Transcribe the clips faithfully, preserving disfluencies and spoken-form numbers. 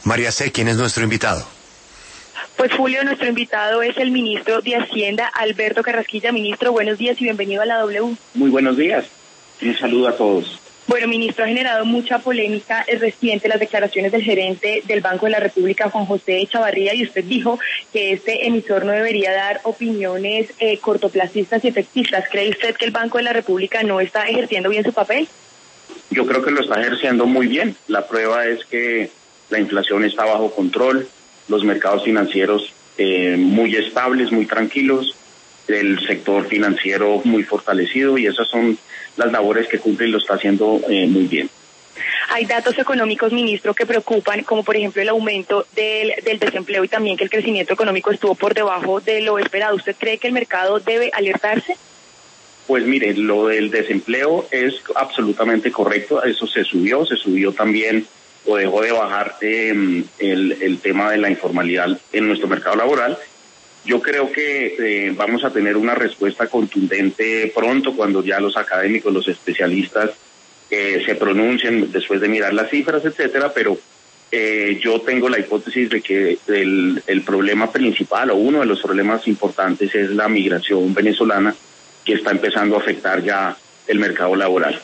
María C., ¿quién es nuestro invitado? Pues Julio, nuestro invitado es el ministro de Hacienda, Alberto Carrasquilla. Ministro, buenos días y bienvenido a la W. Muy buenos días. Un saludo a todos. Bueno, ministro, ha generado mucha polémica el reciente las declaraciones del gerente del Banco de la República, Juan José Echavarría, y usted dijo que este emisor no debería dar opiniones eh, cortoplacistas y efectistas. ¿Cree usted que el Banco de la República no está ejerciendo bien su papel? Yo creo que lo está ejerciendo muy bien. La prueba es que la inflación está bajo control, los mercados financieros eh, muy estables, muy tranquilos, el sector financiero muy fortalecido, y esas son las labores que cumple y lo está haciendo eh, muy bien. Hay datos económicos, ministro, que preocupan, como por ejemplo el aumento del, del desempleo y también que el crecimiento económico estuvo por debajo de lo esperado. ¿Usted cree que el mercado debe alertarse? Pues mire, lo del desempleo es absolutamente correcto, eso se subió, se subió también o dejó de bajar eh, el, el tema de la informalidad en nuestro mercado laboral. Yo creo que eh, vamos a tener una respuesta contundente pronto cuando ya los académicos, los especialistas eh, se pronuncien después de mirar las cifras, etcétera, pero eh, yo tengo la hipótesis de que el, el problema principal o uno de los problemas importantes es la migración venezolana, que está empezando a afectar ya el mercado laboral.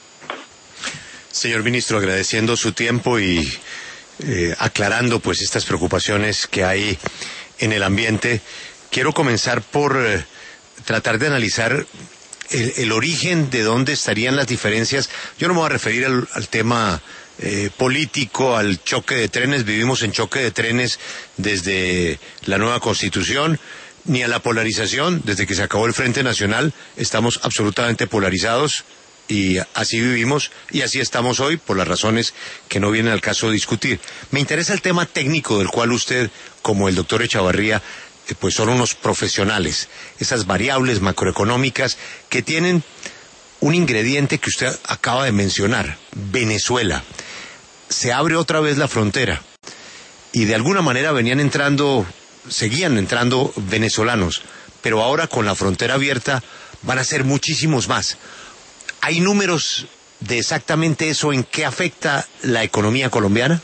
Señor ministro, agradeciendo su tiempo y eh, aclarando pues estas preocupaciones que hay en el ambiente, quiero comenzar por eh, tratar de analizar el, el origen de dónde estarían las diferencias. Yo no me voy a referir al, al tema eh, político, al choque de trenes. Vivimos en choque de trenes desde la nueva Constitución, ni a la polarización. Desde que se acabó el Frente Nacional estamos absolutamente polarizados, y así vivimos y así estamos hoy por las razones que no vienen al caso discutir. Me interesa el tema técnico del cual usted, como el doctor Echavarría, eh, pues son unos profesionales. Esas variables macroeconómicas que tienen un ingrediente que usted acaba de mencionar, Venezuela. Se abre otra vez la frontera y de alguna manera venían entrando, seguían entrando venezolanos, pero ahora con la frontera abierta van a ser muchísimos más. ¿Hay números de exactamente eso en qué afecta la economía colombiana?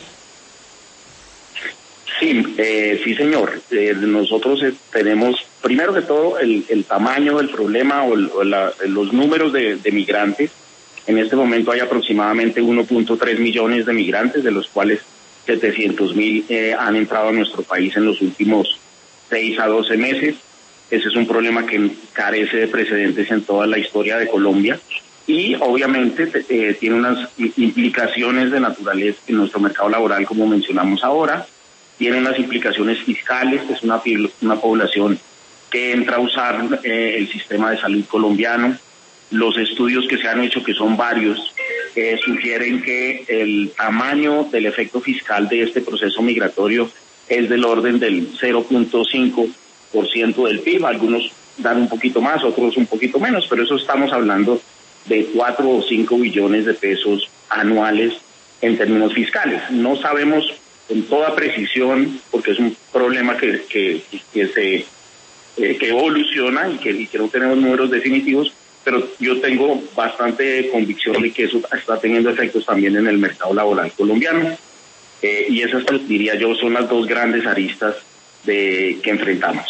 Sí, eh, sí señor. Eh, nosotros eh, tenemos, primero que todo, el, el tamaño del problema o, el, o la, los números de, de migrantes. En este momento hay aproximadamente uno punto tres millones de migrantes, de los cuales setecientos mil eh, han entrado a nuestro país en los últimos seis a doce meses. Ese es un problema que carece de precedentes en toda la historia de Colombia. Y obviamente eh, tiene unas implicaciones de naturaleza en nuestro mercado laboral, como mencionamos ahora. Tiene unas implicaciones fiscales, es una, una población que entra a usar eh, el sistema de salud colombiano. Los estudios que se han hecho, que son varios, eh, sugieren que el tamaño del efecto fiscal de este proceso migratorio es del orden del cero punto cinco por ciento del P I B. Algunos dan un poquito más, otros un poquito menos, pero eso estamos hablando de cuatro o cinco billones de pesos anuales en términos fiscales. No sabemos con toda precisión, porque es un problema que que, que se eh, que evoluciona y que, y que no tenemos números definitivos, pero yo tengo bastante convicción de que eso está teniendo efectos también en el mercado laboral colombiano. Eh, y esas, pues, diría yo, son las dos grandes aristas de que enfrentamos.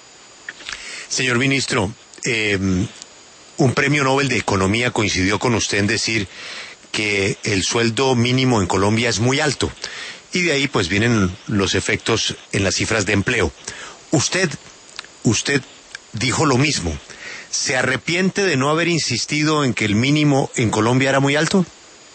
Señor ministro, eh, un premio Nobel de Economía coincidió con usted en decir que el sueldo mínimo en Colombia es muy alto, y de ahí pues vienen los efectos en las cifras de empleo. Usted, usted dijo lo mismo. ¿Se arrepiente de no haber insistido en que el mínimo en Colombia era muy alto?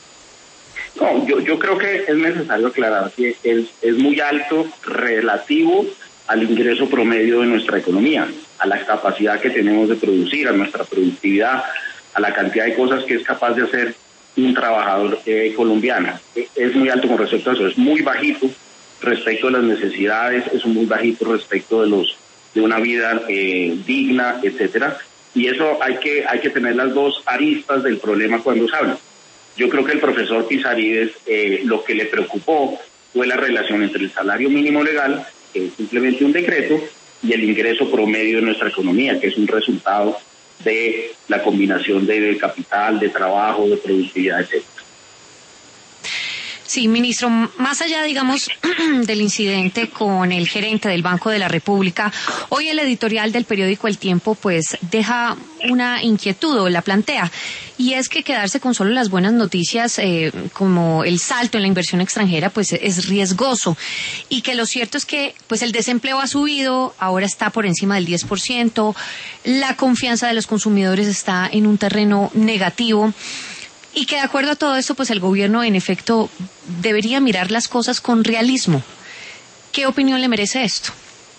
No, yo, yo creo que es necesario aclarar que es, es muy alto relativo al ingreso promedio de nuestra economía, a la capacidad que tenemos de producir, a nuestra productividad, a la cantidad de cosas que es capaz de hacer un trabajador eh, colombiano. Es muy alto con respecto a eso, es muy bajito respecto a las necesidades, es muy bajito respecto de los de una vida eh, digna, etcétera. Y eso hay que hay que tener las dos aristas del problema cuando se habla. Yo creo que el profesor Pisarides eh, lo que le preocupó fue la relación entre el salario mínimo legal, que es simplemente un decreto, y el ingreso promedio de nuestra economía, que es un resultado de la combinación de capital, de trabajo, de productividad, etcétera. Sí, ministro, más allá, digamos, del incidente con el gerente del Banco de la República, hoy el editorial del periódico El Tiempo pues deja una inquietud o la plantea, y es que quedarse con solo las buenas noticias eh, como el salto en la inversión extranjera pues es riesgoso, y que lo cierto es que pues el desempleo ha subido, ahora está por encima del diez por ciento, la confianza de los consumidores está en un terreno negativo. Y que de acuerdo a todo esto, pues el gobierno, en efecto, debería mirar las cosas con realismo. ¿Qué opinión le merece esto?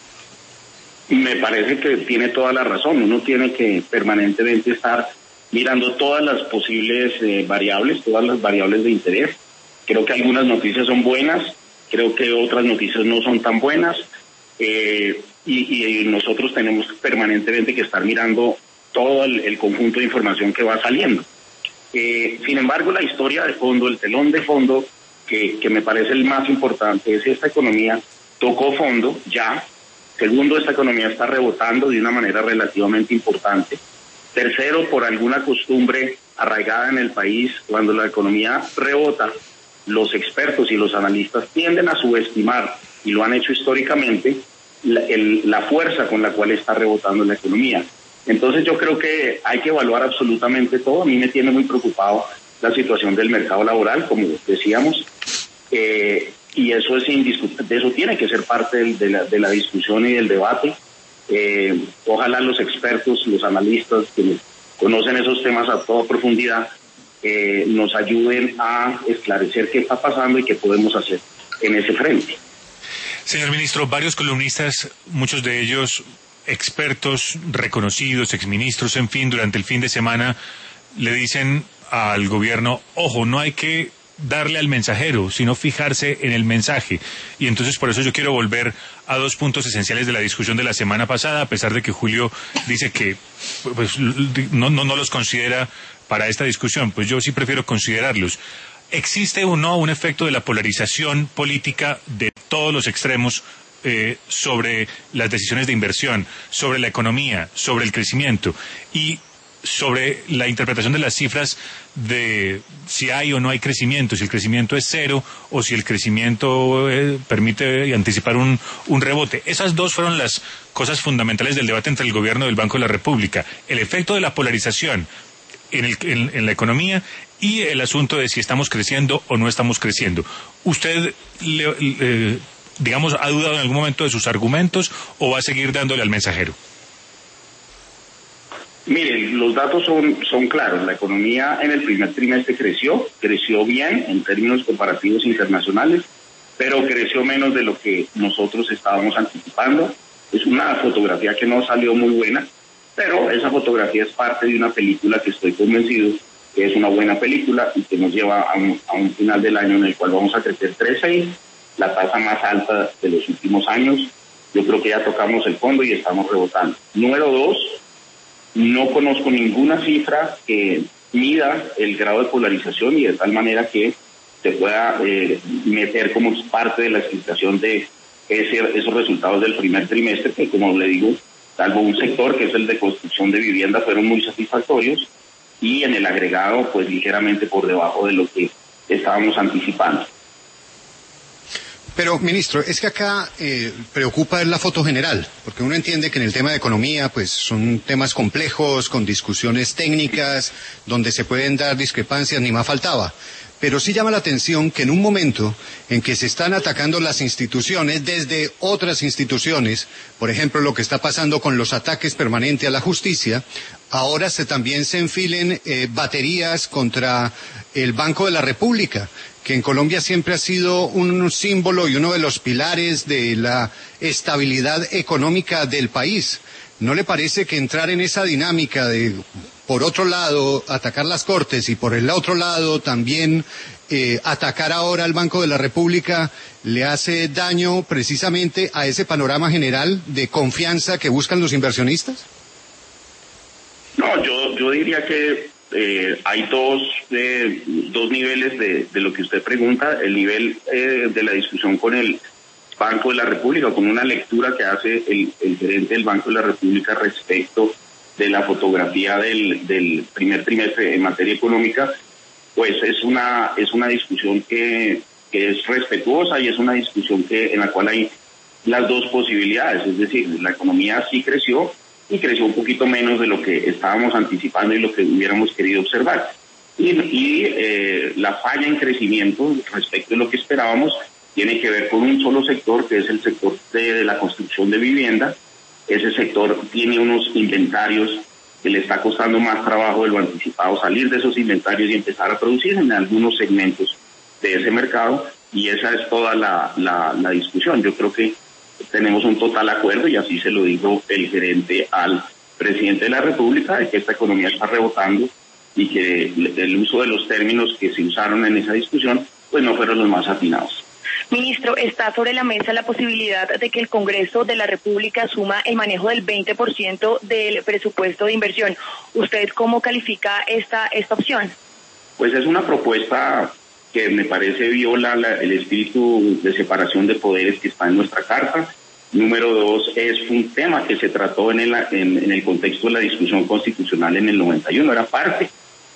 Me parece que tiene toda la razón. Uno tiene que permanentemente estar mirando todas las posibles eh, variables, todas las variables de interés. Creo que algunas noticias son buenas, creo que otras noticias no son tan buenas, eh, y, y nosotros tenemos permanentemente que estar mirando todo el, el conjunto de información que va saliendo. Eh, sin embargo, la historia de fondo, el telón de fondo, que, que me parece el más importante, es esta economía tocó fondo ya. Segundo, esta economía está rebotando de una manera relativamente importante. Tercero, por alguna costumbre arraigada en el país, cuando la economía rebota, los expertos y los analistas tienden a subestimar, y lo han hecho históricamente, la, el, la fuerza con la cual está rebotando la economía. Entonces yo creo que hay que evaluar absolutamente todo. A mí me tiene muy preocupado la situación del mercado laboral, como decíamos, eh, y eso es indiscutible, eso tiene que ser parte del, de, la, de la discusión y del debate. Eh, ojalá los expertos, los analistas que conocen esos temas a toda profundidad, eh, nos ayuden a esclarecer qué está pasando y qué podemos hacer en ese frente. Señor ministro, varios columnistas, muchos de ellos expertos reconocidos, exministros, en fin, durante el fin de semana le dicen al gobierno, ojo, no hay que darle al mensajero, sino fijarse en el mensaje. Y entonces por eso yo quiero volver a dos puntos esenciales de la discusión de la semana pasada, a pesar de que Julio dice que pues, no, no, no los considera para esta discusión, pues yo sí prefiero considerarlos. ¿Existe o no un efecto de la polarización política de todos los extremos Eh, sobre las decisiones de inversión, sobre la economía, sobre el crecimiento y sobre la interpretación de las cifras de si hay o no hay crecimiento, si el crecimiento es cero o si el crecimiento eh, permite anticipar un, un rebote? Esas dos fueron las cosas fundamentales del debate entre el gobierno y el Banco de la República. El efecto de la polarización en, el, en, en la economía y el asunto de si estamos creciendo o no estamos creciendo. ¿Usted le, le digamos, ha dudado en algún momento de sus argumentos o va a seguir dándole al mensajero? Miren, los datos son, son claros. La economía en el primer trimestre creció, creció bien en términos comparativos internacionales, pero creció menos de lo que nosotros estábamos anticipando. Es una fotografía que no salió muy buena, pero esa fotografía es parte de una película que estoy convencido que es una buena película y que nos lleva a un, a un final del año en el cual vamos a crecer tres punto seis, la tasa más alta de los últimos años. Yo creo que ya tocamos el fondo y estamos rebotando. Número dos, no conozco ninguna cifra que mida el grado de polarización y de tal manera que se pueda eh, meter como parte de la explicación de ese, esos resultados del primer trimestre, que como le digo, salvo un sector que es el de construcción de vivienda, fueron muy satisfactorios, y en el agregado pues ligeramente por debajo de lo que estábamos anticipando. Pero, ministro, es que acá eh, preocupa la foto general, porque uno entiende que en el tema de economía, pues son temas complejos, con discusiones técnicas, donde se pueden dar discrepancias, ni más faltaba. Pero sí llama la atención que en un momento en que se están atacando las instituciones desde otras instituciones, por ejemplo, lo que está pasando con los ataques permanentes a la justicia, ahora se también se enfilen eh, baterías contra el Banco de la República, que en Colombia siempre ha sido un símbolo y uno de los pilares de la estabilidad económica del país. ¿No le parece que entrar en esa dinámica de, por otro lado, atacar las Cortes y por el otro lado también eh, atacar ahora al Banco de la República le hace daño precisamente a ese panorama general de confianza que buscan los inversionistas? No, yo, yo diría que Eh, hay dos eh, dos niveles de, de lo que usted pregunta. El nivel eh, de la discusión con el Banco de la República, con una lectura que hace el, el gerente del Banco de la República respecto de la fotografía del, del primer trimestre en materia económica, pues es una es una discusión que que es respetuosa y es una discusión que en la cual hay las dos posibilidades, es decir, la economía sí creció y creció un poquito menos de lo que estábamos anticipando y lo que hubiéramos querido observar. Y, y eh, la falla en crecimiento respecto de lo que esperábamos tiene que ver con un solo sector, que es el sector de, de la construcción de vivienda. Ese sector tiene unos inventarios que le está costando más trabajo de lo anticipado salir de esos inventarios y empezar a producir en algunos segmentos de ese mercado, y esa es toda la, la, la discusión. Yo creo que tenemos un total acuerdo, y así se lo dijo el gerente al presidente de la República, de que esta economía está rebotando y que el uso de los términos que se usaron en esa discusión pues no fueron los más atinados. Ministro, está sobre la mesa la posibilidad de que el Congreso de la República asuma el manejo del veinte por ciento del presupuesto de inversión. ¿Usted cómo califica esta, esta opción? Pues es una propuesta que me parece viola la, el espíritu de separación de poderes que está en nuestra Carta. Número dos, es un tema que se trató en el, en, en el contexto de la discusión constitucional en el noventa y uno, era parte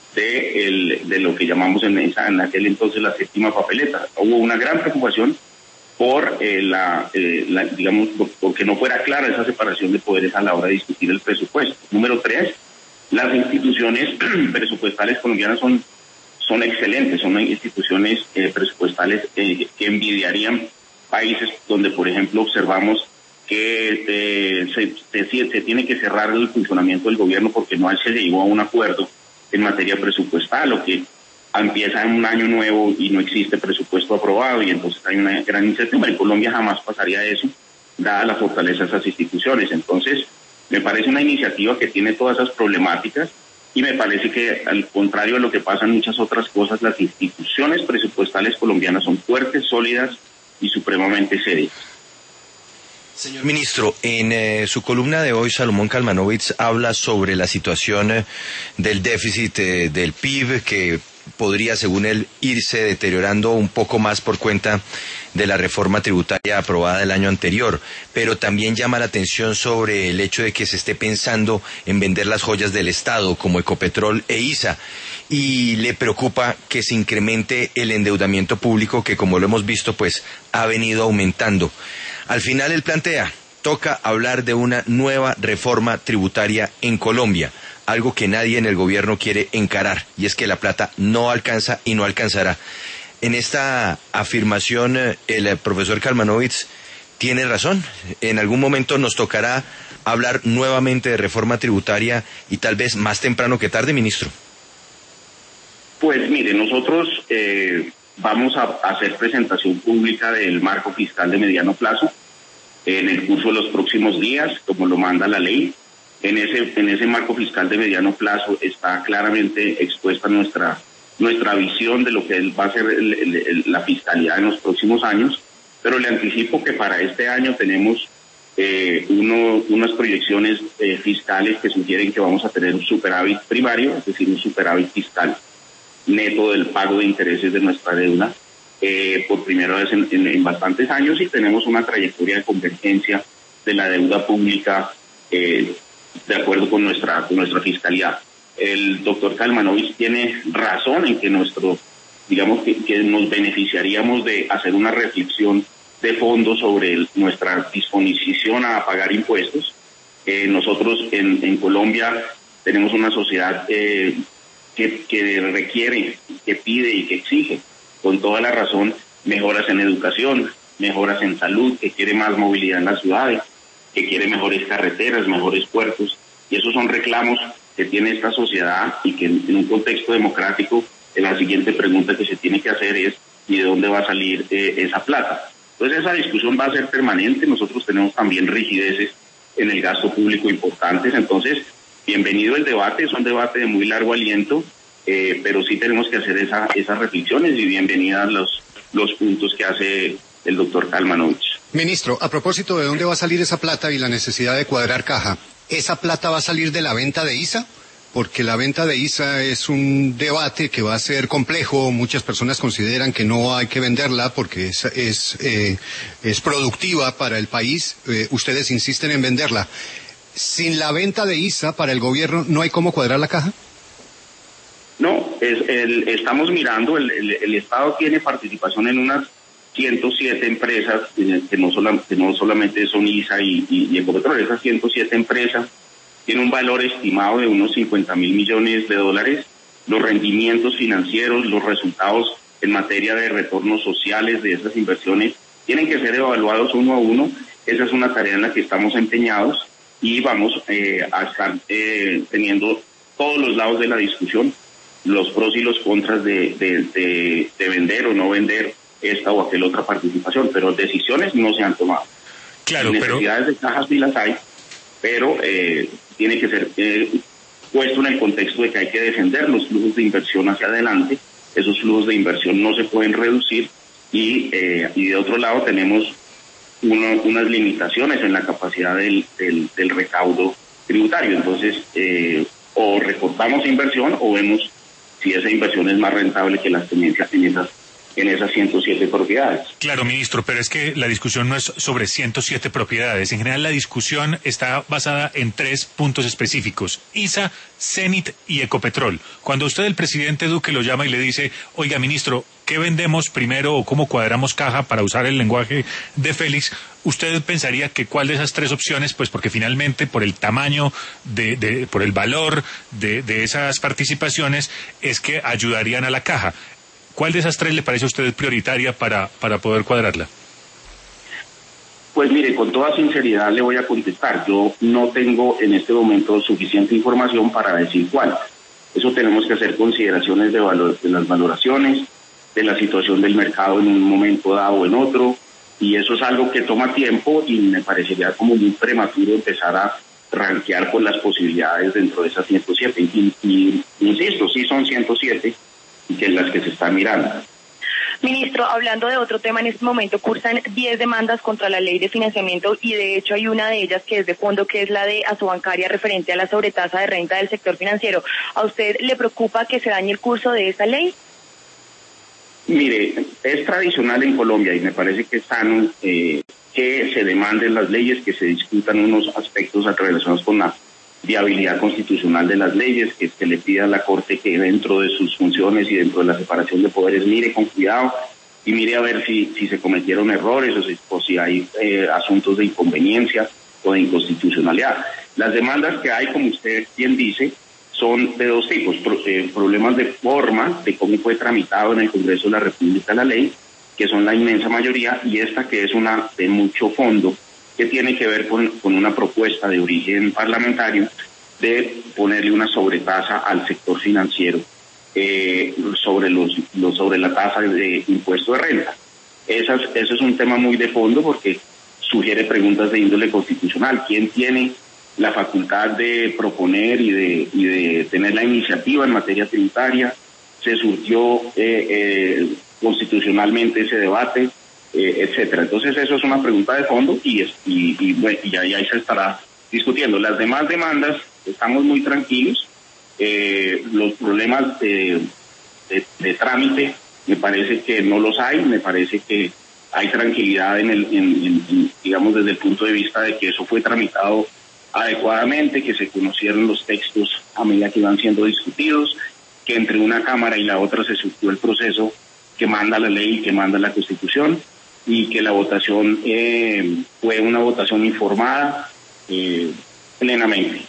de, el, de lo que llamamos en, esa, en aquel entonces la séptima papeleta. Hubo una gran preocupación por eh, la, eh, la, digamos, porque no fuera clara esa separación de poderes a la hora de discutir el presupuesto. Número tres, las instituciones presupuestales colombianas son son excelentes, son instituciones eh, presupuestales eh, que envidiarían países donde, por ejemplo, observamos que eh, se, se, se tiene que cerrar el funcionamiento del gobierno porque no se llegó a un acuerdo en materia presupuestal, o que empieza en un año nuevo y no existe presupuesto aprobado y entonces hay una gran incertidumbre. En Colombia jamás pasaría eso, dada la fortaleza de esas instituciones. Entonces, me parece una iniciativa que tiene todas esas problemáticas. Y me parece que, al contrario de lo que pasa en muchas otras cosas, las instituciones presupuestales colombianas son fuertes, sólidas y supremamente serias. Señor ministro, en eh, su columna de hoy, Salomón Kalmanowicz habla sobre la situación eh, del déficit eh, del P I B, que podría, según él, irse deteriorando un poco más por cuenta de la reforma tributaria aprobada el año anterior, pero también llama la atención sobre el hecho de que se esté pensando en vender las joyas del Estado como Ecopetrol e ISA, y le preocupa que se incremente el endeudamiento público que, como lo hemos visto, pues ha venido aumentando. Al final él plantea, toca hablar de una nueva reforma tributaria en Colombia, algo que nadie en el gobierno quiere encarar, y es que la plata no alcanza y no alcanzará. En esta afirmación, el profesor Kalmanowicz tiene razón. En algún momento nos tocará hablar nuevamente de reforma tributaria, y tal vez más temprano que tarde, ministro. Pues mire, nosotros eh, vamos a hacer presentación pública del marco fiscal de mediano plazo en el curso de los próximos días, como lo manda la ley. En ese, en ese marco fiscal de mediano plazo está claramente expuesta nuestra, nuestra visión de lo que va a ser el, el, el, la fiscalidad en los próximos años, pero le anticipo que para este año tenemos eh, uno, unas proyecciones eh, fiscales que sugieren que vamos a tener un superávit primario, es decir, un superávit fiscal neto del pago de intereses de nuestra deuda eh, por primera vez en, en, en bastantes años, y tenemos una trayectoria de convergencia de la deuda pública eh, de acuerdo con nuestra con nuestra fiscalidad. El doctor Kalmanowicz tiene razón en que nuestro, digamos que, que nos beneficiaríamos de hacer una reflexión de fondo sobre el, nuestra disposición a pagar impuestos. Eh, nosotros en, en Colombia tenemos una sociedad eh, que, que requiere, que pide y que exige, con toda la razón, mejoras en educación, mejoras en salud, que quiere más movilidad en las ciudades, que quiere mejores carreteras, mejores puertos, y esos son reclamos que tiene esta sociedad, y que en, en un contexto democrático la siguiente pregunta que se tiene que hacer es ¿y de dónde va a salir eh, esa plata? Entonces esa discusión va a ser permanente. Nosotros tenemos también rigideces en el gasto público importantes, entonces bienvenido el debate, es un debate de muy largo aliento, eh, pero sí tenemos que hacer esa, esas reflexiones, y bienvenidas los, los puntos que hace el doctor Kalmanowicz. Ministro, a propósito de dónde va a salir esa plata y la necesidad de cuadrar caja, ¿esa plata va a salir de la venta de ISA? Porque la venta de ISA es un debate que va a ser complejo. Muchas personas consideran que no hay que venderla porque es, es, eh, es productiva para el país. Eh, ustedes insisten en venderla. Sin la venta de ISA para el gobierno, ¿no hay cómo cuadrar la caja? No, es el, estamos mirando, el, el, el Estado tiene participación en unas ciento siete empresas, que no, sola, que no solamente son I S A y, y, y Ecopetrol, esas ciento siete empresas tienen un valor estimado de unos cincuenta mil millones de dólares. Los rendimientos financieros, los resultados en materia de retornos sociales de esas inversiones tienen que ser evaluados uno a uno. Esa es una tarea en la que estamos empeñados y vamos eh, a estar eh, teniendo todos los lados de la discusión, los pros y los contras de, de, de, de vender o no vender esta o aquella otra participación, pero decisiones no se han tomado. Claro, necesidades pero... de cajas sí las hay, pero eh, tiene que ser eh, puesto en el contexto de que hay que defender los flujos de inversión hacia adelante. Esos flujos de inversión no se pueden reducir y, eh, y de otro lado tenemos uno, unas limitaciones en la capacidad del, del, del recaudo tributario. Entonces, eh, o recortamos inversión o vemos si esa inversión es más rentable que las tenencias en esas en esas ciento siete propiedades. Claro, ministro, pero es que la discusión no es sobre ciento siete propiedades. En general, la discusión está basada en tres puntos específicos: I S A, Cenit y Ecopetrol. Cuando usted, el presidente Duque, lo llama y le dice, oiga, ministro, ¿qué vendemos primero o cómo cuadramos caja, para usar el lenguaje de Félix? ¿Usted pensaría que cuál de esas tres opciones, pues porque finalmente por el tamaño, de, de por el valor de, de esas participaciones, es que ayudarían a la caja? ¿Cuál de esas tres le parece a usted prioritaria para, para poder cuadrarla? Pues mire, con toda sinceridad le voy a contestar. Yo no tengo en este momento suficiente información para decir cuál. Eso tenemos que hacer consideraciones de, valor, de las valoraciones, de la situación del mercado en un momento dado o en otro, y eso es algo que toma tiempo y me parecería como muy prematuro empezar a rankear con las posibilidades dentro de esas ciento siete. Y, y insisto, sí son ciento siete, que es las que se están mirando. Ministro, hablando de otro tema, en este momento cursan diez demandas contra la ley de financiamiento y de hecho hay una de ellas que es de fondo, que es la de Asobancaria referente a la sobretasa de renta del sector financiero. ¿A usted le preocupa que se dañe el curso de esa ley? Mire, es tradicional en Colombia y me parece que es sano eh, que se demanden las leyes, que se discutan unos aspectos relacionados con la viabilidad constitucional de las leyes, que, que le pida a la Corte que dentro de sus funciones y dentro de la separación de poderes mire con cuidado y mire a ver si, si se cometieron errores o si, o si hay eh, asuntos de inconveniencia o de inconstitucionalidad. Las demandas que hay, como usted bien dice, son de dos tipos: Pro, eh, problemas de forma, de cómo fue tramitado en el Congreso de la República la ley, que son la inmensa mayoría, y esta que es una de mucho fondo, que tiene que ver con, con una propuesta de origen parlamentario de ponerle una sobretasa al sector financiero eh, sobre los, los sobre la tasa de impuesto de renta. Esas, eso es un tema muy de fondo porque sugiere preguntas de índole constitucional. ¿Quién tiene la facultad de proponer y de, y de tener la iniciativa en materia tributaria? ¿Se surgió eh, eh, constitucionalmente ese debate? Eh, etcétera. Entonces eso es una pregunta de fondo y, es, y, y, bueno, y ahí, ahí se estará discutiendo. Las demás demandas estamos muy tranquilos. Eh, los problemas de, de, de trámite me parece que no los hay, me parece que hay tranquilidad en el, en, en, en, digamos desde el punto de vista de que eso fue tramitado adecuadamente, que se conocieron los textos a medida que iban siendo discutidos, que entre una cámara y la otra se surgió el proceso que manda la ley y que manda la Constitución, y que la votación eh, fue una votación informada eh, plenamente.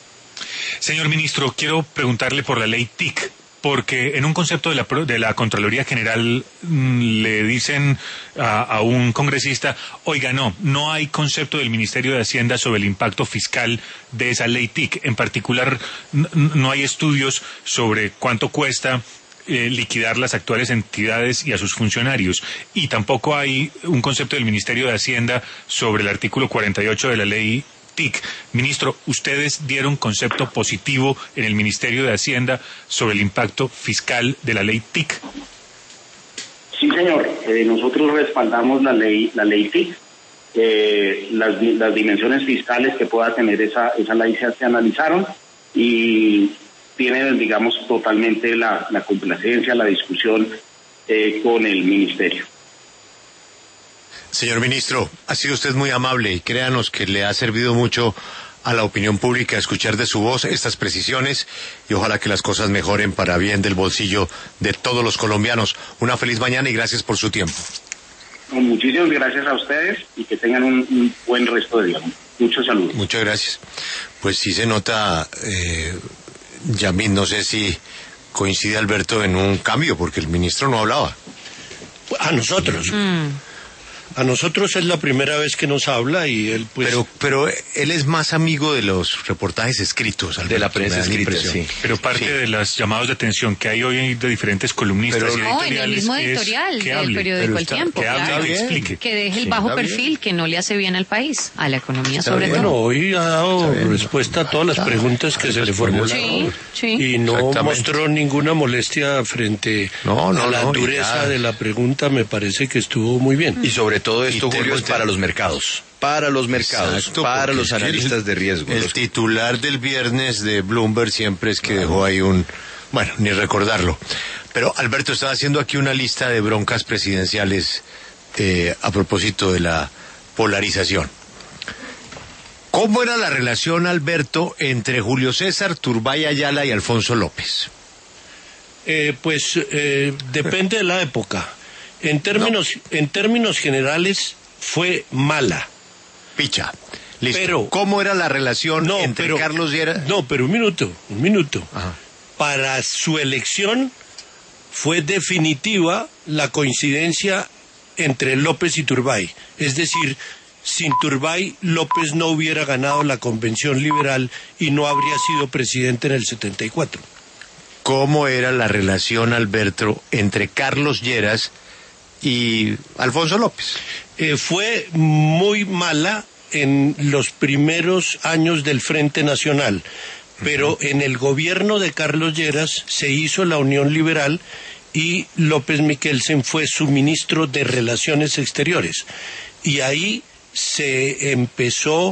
Señor ministro, quiero preguntarle por la ley T I C, porque en un concepto de la, de la Contraloría General mmm, le dicen a, a un congresista, oiga, no, no hay concepto del Ministerio de Hacienda sobre el impacto fiscal de esa ley T I C. En particular, no hay estudios sobre cuánto cuesta Eh, liquidar las actuales entidades y a sus funcionarios, y tampoco hay un concepto del Ministerio de Hacienda sobre el artículo cuarenta y ocho de la ley T I C. Ministro, ¿ustedes dieron concepto positivo en el Ministerio de Hacienda sobre el impacto fiscal de la ley T I C? Sí, señor. Eh, nosotros respaldamos la ley, la ley T I C. Eh, las, las dimensiones fiscales que pueda tener esa, esa ley se, se analizaron y tiene, digamos, totalmente la, la complacencia, la discusión eh, con el ministerio. Señor ministro, ha sido usted muy amable y créanos que le ha servido mucho a la opinión pública escuchar de su voz estas precisiones y ojalá que las cosas mejoren para bien del bolsillo de todos los colombianos. Una feliz mañana y gracias por su tiempo. Muchísimas gracias a ustedes y que tengan un, un buen resto de día. Muchos saludos. Muchas gracias. Pues sí se nota, eh, Yamil, no sé si coincide Alberto en un cambio, porque el ministro no hablaba. A nosotros. Mm. A nosotros es la primera vez que nos habla y él pues... Pero, pero él es más amigo de los reportajes escritos, Alberto, de la prensa escrita, sí. Pero parte sí. de los llamados de atención que hay hoy de diferentes columnistas pero, y no, en el mismo editorial del hable, periódico El Tiempo, que, hable, claro, que, explique. que deje el sí, bajo perfil bien. Que no le hace bien al país, a la economía está sobre bien. todo. Bueno, hoy ha dado respuesta a todas las preguntas que se le formularon sí, sí. y no mostró ninguna molestia frente no, no, a la no, dureza de la pregunta. Me parece que estuvo muy bien. Y sobre todo esto, Julio, es para los mercados. Para los mercados, Exacto, para los analistas el, de riesgo. El los... titular del viernes de Bloomberg siempre es que dejó ahí un... Bueno, ni recordarlo. Pero Alberto estaba haciendo aquí una lista de broncas presidenciales eh, a propósito de la polarización. ¿Cómo era la relación, Alberto, entre Julio César, Turbay Ayala y Alfonso López? Eh, pues eh, depende de la época. En términos, no. en términos generales fue mala. Picha. Listo. Pero, ¿cómo era la relación no, entre pero, Carlos Lleras? No, pero un minuto, un minuto. Ajá. Para su elección fue definitiva la coincidencia entre López y Turbay. Es decir, sin Turbay, López no hubiera ganado la convención liberal y no habría sido presidente en el setenta y cuatro. ¿Cómo era la relación, Alberto, entre Carlos Lleras y Alfonso López? Eh, fue muy mala en los primeros años del Frente Nacional, pero uh-huh. en el gobierno de Carlos Lleras se hizo la Unión Liberal y López Michelsen fue su ministro de Relaciones Exteriores. Y ahí se empezó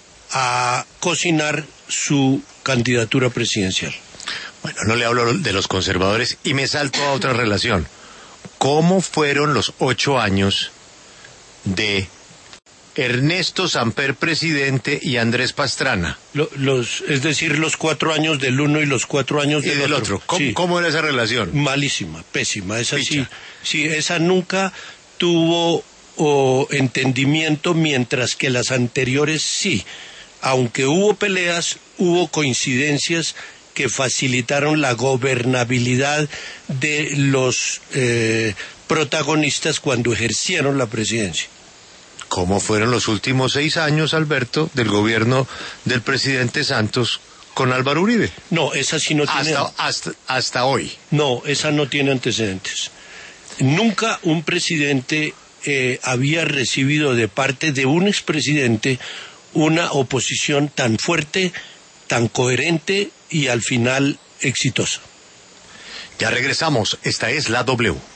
a cocinar su candidatura presidencial. Bueno, no le hablo de los conservadores y me salto a otra relación. ¿Cómo fueron los ocho años de Ernesto Samper presidente y Andrés Pastrana? Lo, los, es decir, los cuatro años del uno y los cuatro años del, y del otro. otro. ¿Cómo, sí. ¿Cómo era esa relación? Malísima, pésima. Esa sí, sí, esa nunca tuvo oh, entendimiento, mientras que las anteriores sí. Aunque hubo peleas, hubo coincidencias que facilitaron la gobernabilidad de los eh, protagonistas cuando ejercieron la presidencia. ¿Cómo fueron los últimos seis años, Alberto, del gobierno del presidente Santos con Álvaro Uribe? No, esa sí no tiene... Hasta, hasta, hasta hoy. No, esa no tiene antecedentes. Nunca un presidente eh, había recibido de parte de un expresidente una oposición tan fuerte, tan coherente y al final exitosa. Ya regresamos. Esta es la W.